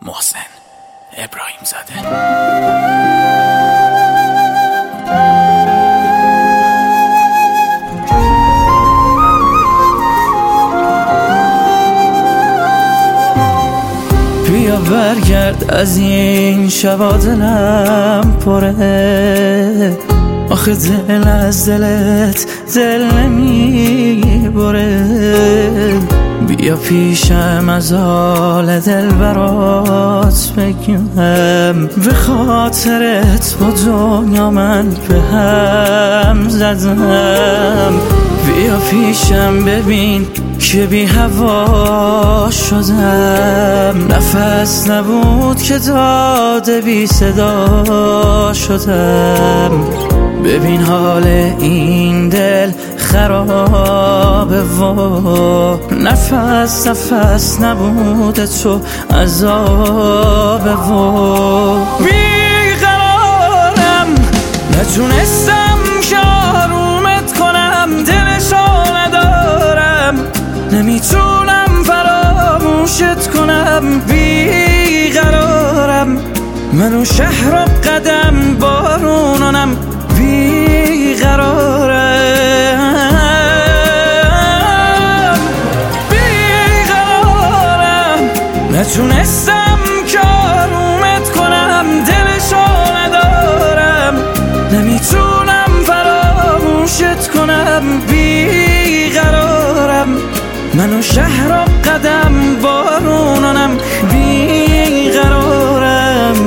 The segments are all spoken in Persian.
محسن ابراهیم زاده. بیا برگرد از این شبا دلم پره، آخه دل از دلت دل نمیبره. بیا پیشم از حال دل برات بگم، به خاطرت با دنیا من به هم زدم. بیا پیشم ببین که بی هوا شدم، نفس نبود که داده بی صدا شدم. ببین حال این دل خرابه و نفس نبود تو عذابه و بیقرارم، نتونستم که آرومت کنم، دلشو ندارم، نمیتونم فراموشت کنم. بیقرارم، منو شهر و قدم بارونانم. بیقرارم، نتونستم که آرومت کنم، دلشو ندارم، نمیتونم فراموشت کنم. بیقرارم، منو شهر و قدم بارونانم. بیقرارم،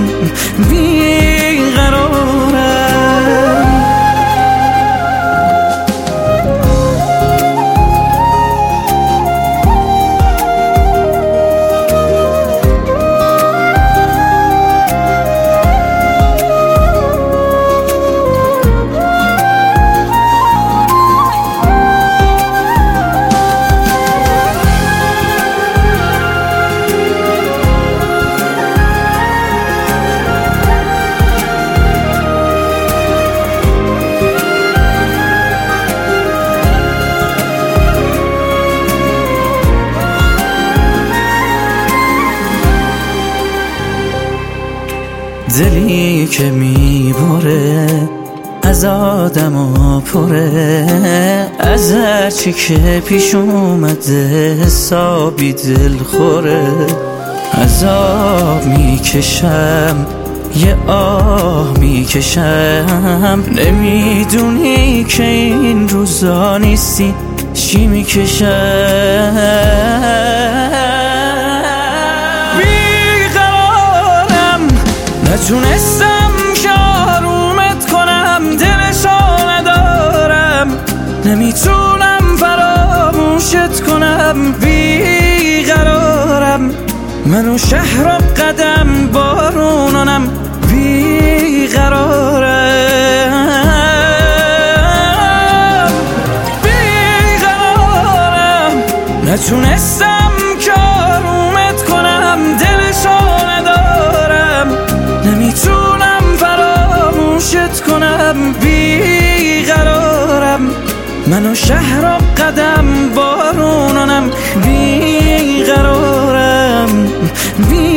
دلی که میبره از آدم و پره، از هرچی که پیش اومده حسابی دل خوره. عذاب میکشم، یه آه میکشم، نمیدونی که این روزا نیستی چی میکشم. نتونستم که آرومت کنم، دلشو ندارم، نمیتونم فراموشت کنم. بیقرارم، منو شهر و قدم بارونانم. بیقرارم، نتونستم که آرومت کنم، دلشو ندارم، نمیتونم فراموشت کنم. بیقرارم، منو شهر و قدم بارونانم. بیقرارم.